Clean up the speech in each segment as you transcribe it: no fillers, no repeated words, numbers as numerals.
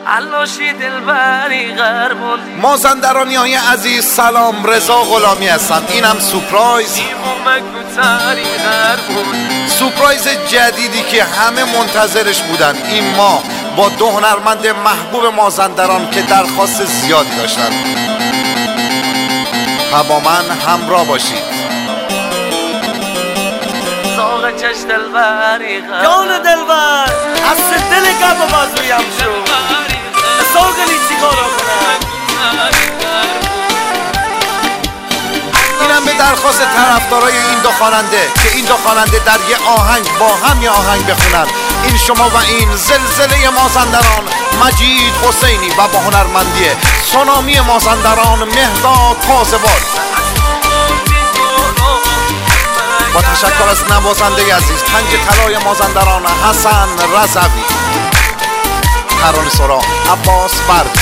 علاشی دلبری غربون. مازندرانی های عزیز سلام، رضا غلامی هستم. اینم سورپرایز جدیدی که همه منتظرش بودن. این ماه با دو هنرمند محبوب مازندران که درخواست زیادی داشتن و با من همراه باشید. زاغ چش دلبری غربون، جان دلبر از دل گب و بازویم شو ساقلی چیکارا کنم. اینم به درخواست طرفدارای این دو خواننده که این دو خواننده در یه آهنگ با هم یه آهنگ بخونن. این شما و این زلزله مازندران مجید حسینی و با هنرمندی سونامی مازندران مهداد تازه‌باد. با تشکر از نوازنده عزیز تنگ طلای مازندران حسن رضوی، ترانه سرا عباس برد.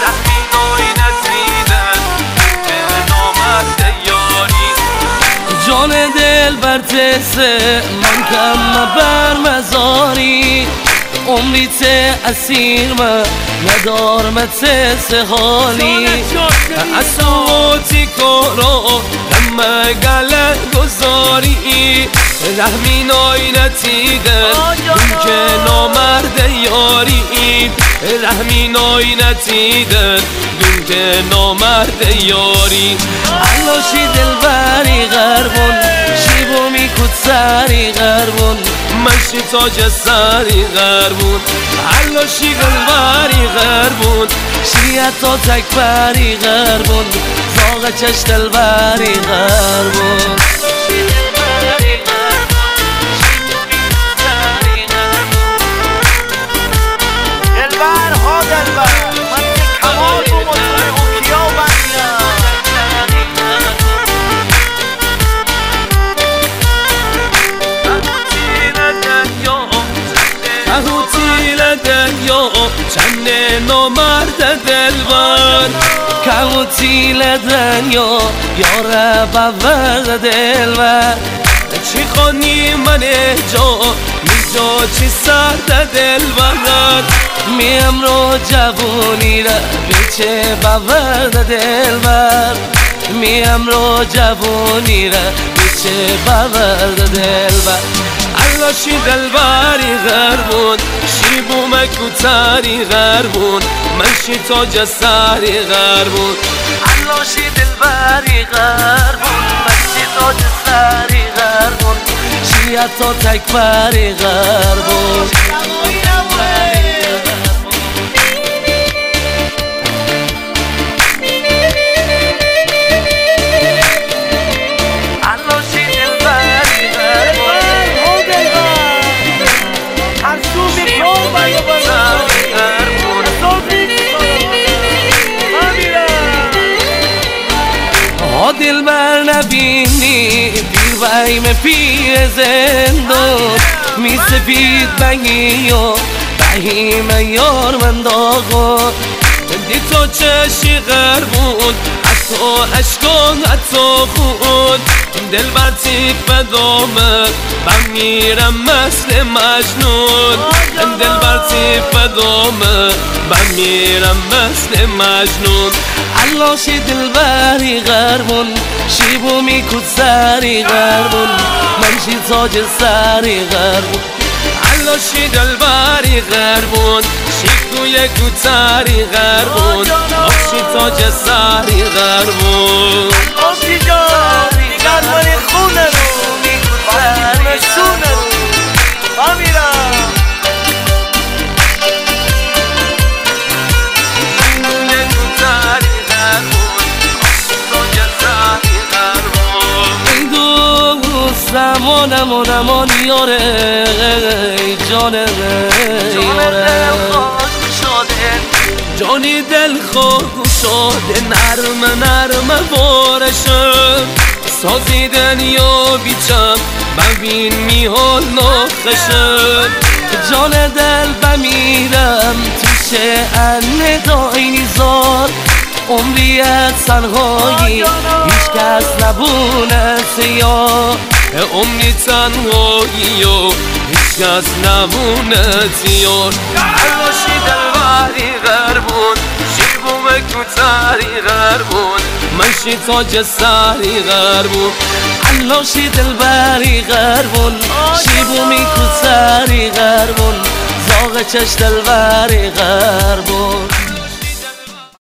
جان دل بر تسه من کم بر مزاری، عمری ته اسیر من ندارم تسه حالی. اصوتی کرو لما گله گذاری، رحمی ناینتیده اون که نامرد یاری. رحمی ناینتیده دون که نامرد یاری. علاشی دلبری غربون، شیبو میکود سری غربون، منشی تاج سری غربون. علاشی دلبری غربون، شیعتا تکبری غربون، زاغ چش دلبری غربون. چند نامرد دلبر کموتیل دنیا یاره بورد دلبر. چی خانی من جا میجا چی سرد دلبر، میم رو جوونی را بیچه بورد دلبر، میم رو جوونی را بیچه بورد دلبر. علاشی دلبری غربون، شیبو مکو تاری غربون، منشی تاج سری غربون. علاشی دلبری غربون، منشی تاج سری غربون، شیعتا تکبری غربون. دل بر نبینی پیر و ایم پیر زندون، می سفید بگی و بهیم یار من داغون. دی تو چشی غربون، حتی عشقان حتی خون، دل بر تیپ دامه بمیرم مثل مجنون. دل بر تیپ دامه بمیرم مثل مجنون. علاشی دلبری غربون، شیبو میکود سری غربون، منشی تاج سری غربون. علاشی دلبری غربون، شیکوی کوتری غربون، آشی تاج سری غربون. آشی جان گرمانی خونه رو میکود سری سونه رو آمیرم. زمانم یاره جانم یاره، جانی دل خود شده نرم بارشم، سازیدن یا بیچم ببین میحال نخشم. جان دل بمیرم توشه انه داینی زار، عمریت تنهایی هیچ کس نبونه سیاه. عمری تنهایی و هیچ کس نبونه تیار. علاشی دلبری تاری غربون مشی تاج سری غربون علاشی دلبری غربون شیبومی کو سری غربون زاغ چش دلبری غربون